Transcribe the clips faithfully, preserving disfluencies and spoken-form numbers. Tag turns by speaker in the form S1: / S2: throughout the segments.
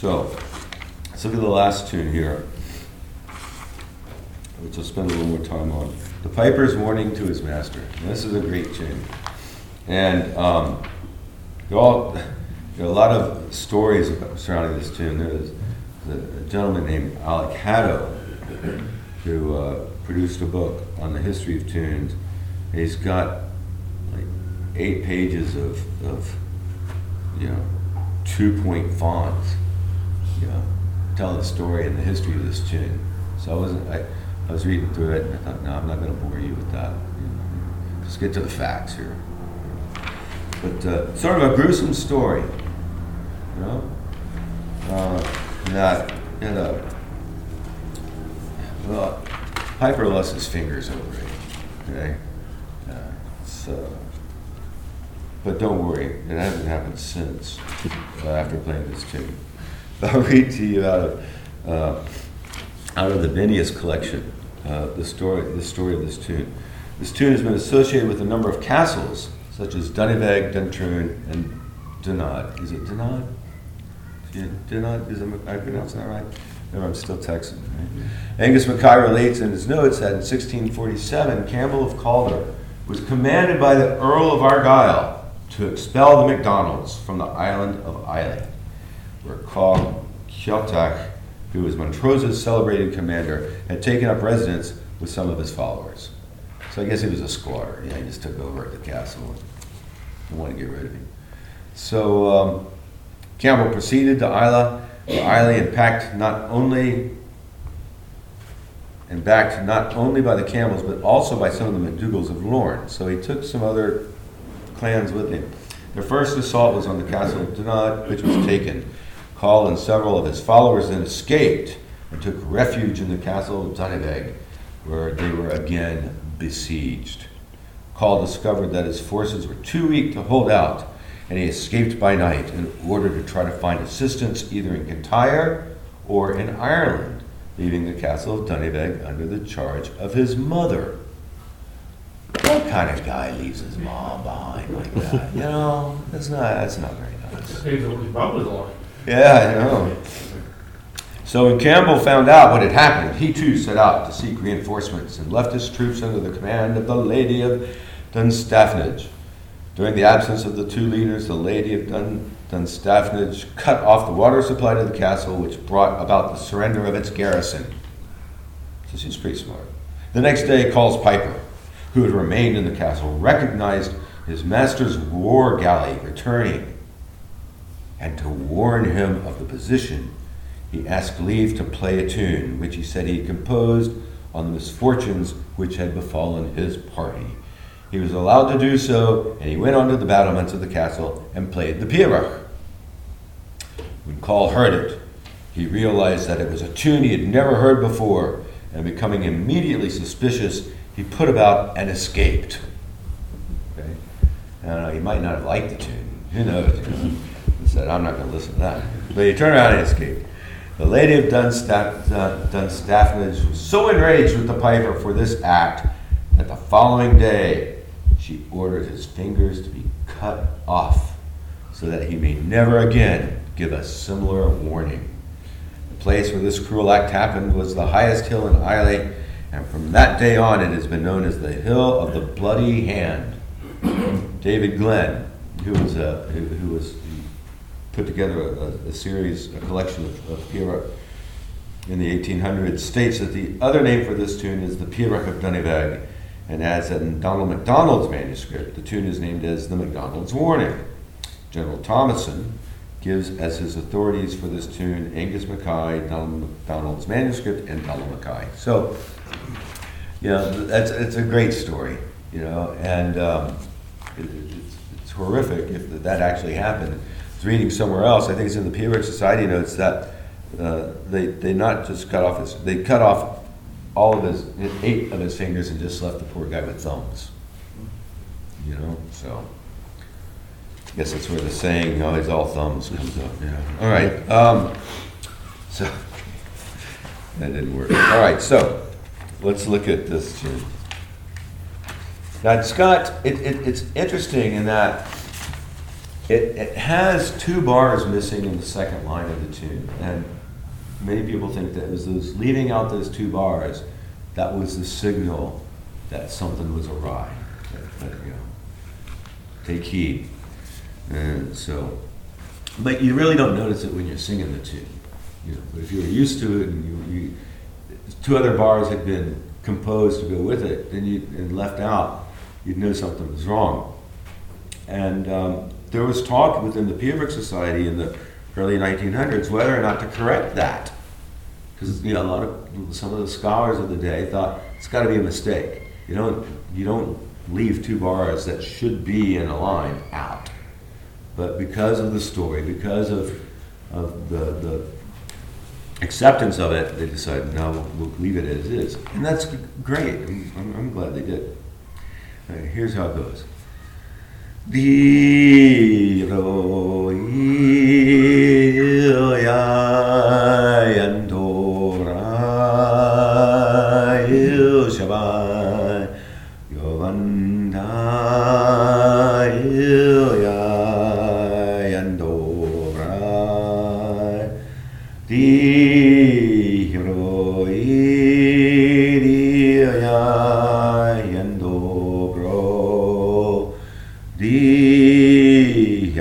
S1: So, let's look at the last tune here, which I'll spend a little more time on. The Piper's Warning to His Master. And this is a great tune. And um, there, are all, there are a lot of stories about, surrounding this tune. There's a gentleman named Alec Haddo who uh, produced a book on the history of tunes. He's got like eight pages of, of you know, two-point fonts, you know, telling the story and the history of this tune. So I wasn't, I, I was reading through it and I thought, no, I'm not going to bore you with that. You know, just get to the facts here. But uh, sort of a gruesome story, you know, uh, that, you know, well, Piper lost his fingers over it, okay? Uh, so, but don't worry, it hasn't happened since, uh, after playing this tune. I'll read to you out of, uh, out of the Vinnius collection, uh, the story, the story of this tune. This tune has been associated with a number of castles, such as Duniveg, Duntroon, and Dunod. Is it Dunod? Dunod, is it, am I pronouncing that right? No, I'm still Texan. Right? Angus Mackay relates in his notes that in sixteen forty-seven, Campbell of Calder was commanded by the Earl of Argyll to expel the MacDonalds from the island of Islay, where Carl Ceoltach, who was Montrose's celebrated commander, had taken up residence with some of his followers. So I guess he was a squatter. Yeah, he just took over at the castle and wanted to get rid of him. So um, Campbell proceeded to Islay, Islay and packed not only and backed not only by the Campbells, but also by some of the MacDougals of Lorne. So he took some other clans with him. Their first assault was on the castle of Dunod, which was taken. Call and several of his followers then escaped and took refuge in the castle of Duniveg, where they were again besieged. Call discovered that his forces were too weak to hold out, and he escaped by night in order to try to find assistance either in Kintyre or in Ireland, leaving the castle of Duniveg under the charge of his mother. What kind of guy leaves his mom behind like that? You know, that's not that's not very nice.
S2: He's probably lying.
S1: Yeah, I know. So when Campbell found out what had happened, he too set out to seek reinforcements and left his troops under the command of the Lady of Dunstafnage. During the absence of the two leaders, the Lady of Dun, Dunstafnage cut off the water supply to the castle, which brought about the surrender of its garrison. So she's pretty smart. The next day, Call's Piper, who had remained in the castle, recognized his master's war galley returning, and to warn him of the position, he asked leave to play a tune, which he said he had composed on the misfortunes which had befallen his party. He was allowed to do so, and he went onto the battlements of the castle and played the Piarach. When Call heard it, he realized that it was a tune he had never heard before, and becoming immediately suspicious, he put about and escaped. Okay? I don't know, he might not have liked the tune. Who knows? You know? He said, I'm not going to listen to that. But he turned around and escaped. The Lady of Dunstaf- uh, Dunstafnage was so enraged with the Piper for this act that the following day she ordered his fingers to be cut off so that he may never again give a similar warning. The place where this cruel act happened was the highest hill in Islay, and from that day on it has been known as the Hill of the Bloody Hand. David Glenn, who was a, who, who was put together a, a series, a collection of, of Piarach in the eighteen hundreds, states that the other name for this tune is the Piarach of Duniveg, and adds that in Donald MacDonald's manuscript, the tune is named as the MacDonald's Warning. General Thomason gives as his authorities for this tune Angus Mackay, Donald MacDonald's manuscript, and Donald Mackay. So, you know, that's it's a great story, you know, and um, it, it's, it's horrific if that actually happened. I was reading somewhere else, I think it's in the Piarach Society notes, that uh, they they not just cut off his, they cut off all of his, eight of his fingers and just left the poor guy with thumbs. You know, so I guess that's where the saying, oh, he's all thumbs comes up, yeah. All right, um, so that didn't work. All right, so let's look at this tune. Now, Scott, it, it, it's interesting in that It, it has two bars missing in the second line of the tune, and many people think that it was those leaving out those two bars that was the signal that something was awry. But, but, you know, take heed. And so, but you really don't notice it when you're singing the tune. You know, but if you're used to it and you, you two other bars had been composed to go with it, then you and left out, you'd know something was wrong. And um, there was talk within the Peterbrook Society in the early nineteen hundreds whether or not to correct that, because you know a lot of some of the scholars of the day thought it's got to be a mistake. You don't you don't leave two bars that should be in a line out. But because of the story, because of of the the acceptance of it, they decided no, we'll, we'll leave it as is, and that's great. I'm, I'm, I'm glad they did. All right, here's how it goes. Di ro il ya yandora il shabai yovanda il ya yandora di ro il ya yandobro di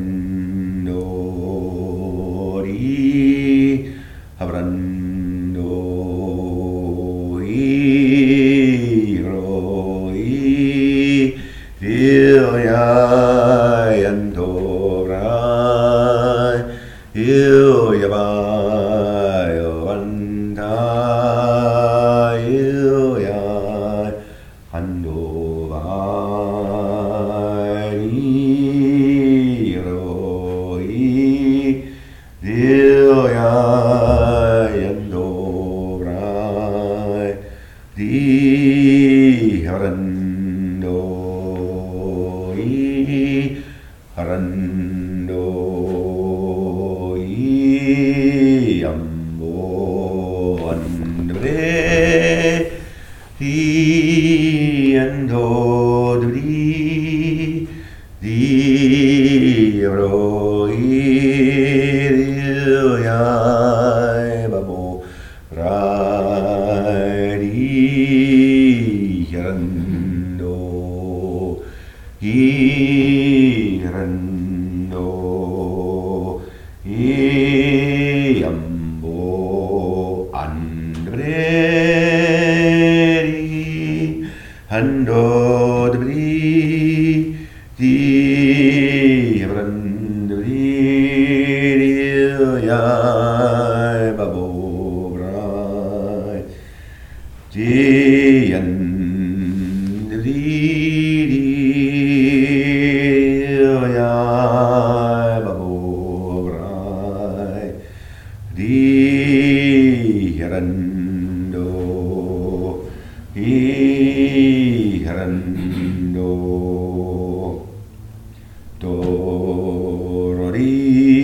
S1: yandori abrandoi roi il ya yandobrai il yabai yovanda il ya handovai roi il ya yandobrai di harandoi harandoi ambo andre di ando di di roi ya babo rai di hirando hirando i ambo andre hando debri di brandri ya babo brai di andri ya babo brai di rando di rando dorori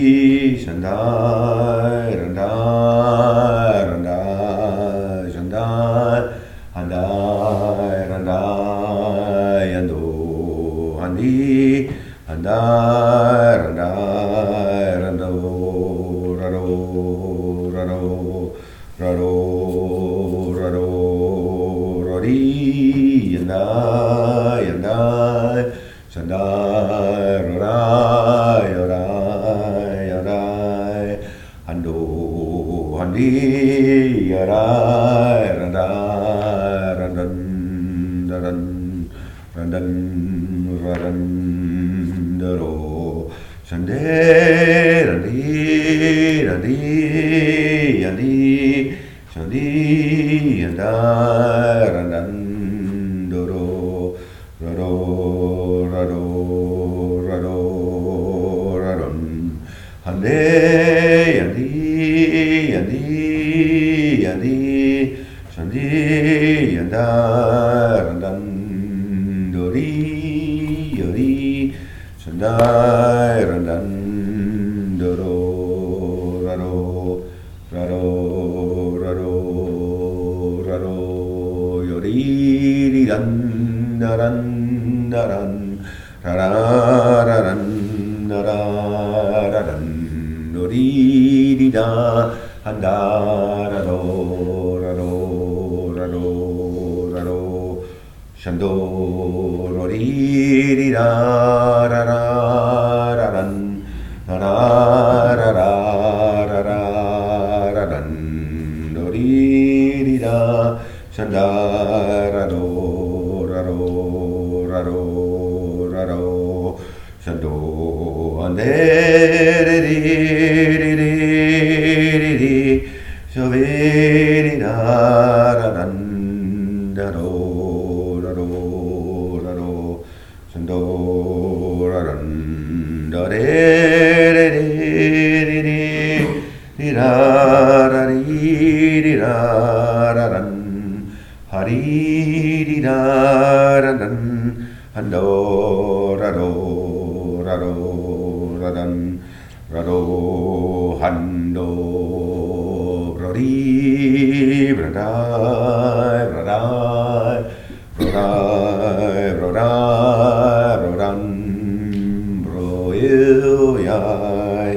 S1: shandai randai randai shandai handai randai ando handi handai randai rando rado rado rado rado rori yandai yandai shandai rorai rorai rorai hando handi rorai randai randan randan randan randan daro shande randi randi randi shandi yandai randan daro rado rado rado radon hande yandi yandi yandi shandi yandai randan dori yori shandai randan doro rado rado rado rado yori ran ran ran ran ran da da da dun, do dee dee da, and da da do, da do, da do, da do, shando, do dee dee da, da da da dun, da da da da da da da dun, do dee dee da, shanda da do, da do, da do, da do, shando, and de de de de de de, so de de da da dun, da do, da do, da do, shando, da dun, da de de de de de, de da da dee de da da dun, ha dee de da da dun, and do da do da do da dun, da do hando bro dee bro die bro die bro die bro die bro dun bro il yai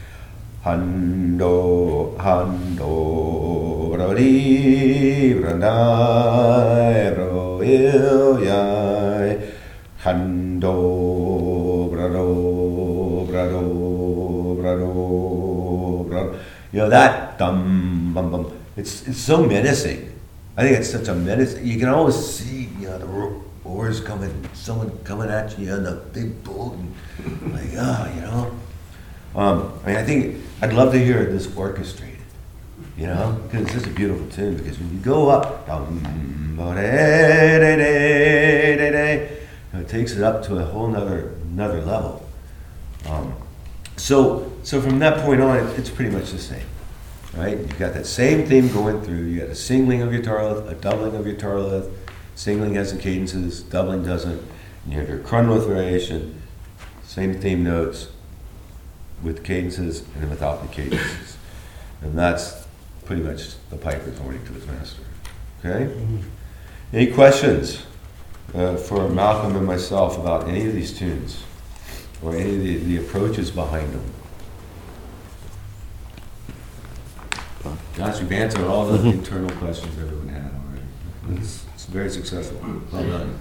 S1: hando hando bro dee bro die bro il yai hando brado brado brado brado. You know that dum bum bum. It's it's so menacing. I think it's such a menace. You can always see, you know, the ro- oars coming, someone coming at you on the big boat, and like, oh, you know. Um, I mean, I think I'd love to hear this orchestrated, you know, because it's such a beautiful tune. Because when you go up, dum, ba, de, de, de, de, de, it takes it up to a whole nother another level. Um, so so from that point on, it, it's pretty much the same, right? You've got that same theme going through. You got a singling of your tarlith, a doubling of your tarlith. Singling has the cadences, doubling doesn't. And you have your Cronwith variation, same theme notes with cadences and without the cadences. And that's pretty much the piper pointing to his master. Okay? Mm-hmm. Any questions uh, for Malcolm and myself about any of these tunes or any of the, the approaches behind them? Gosh, we've answered all the internal questions everyone had already. It's, it's very successful. Well done.